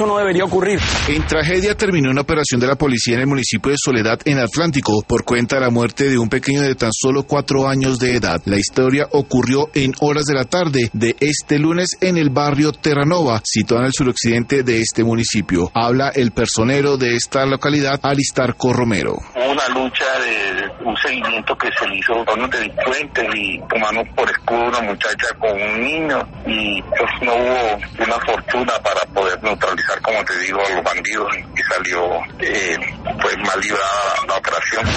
Eso no debería ocurrir. En tragedia terminó una operación de la policía en el municipio de Soledad, en Atlántico, por cuenta de la muerte de un pequeño de tan solo 4 años de edad. La historia ocurrió en horas de la tarde de este lunes en el barrio Terranova, situado en el suroccidente de este municipio. Habla el personero de esta localidad, Aristarco Romero. Una lucha de un seguimiento que se hizo con unos delincuentes y tomaron por escudo una muchacha con un niño y pues no hubo una fortuna para poder neutralizar, como te digo, a los bandidos y salió pues mal librada la operación.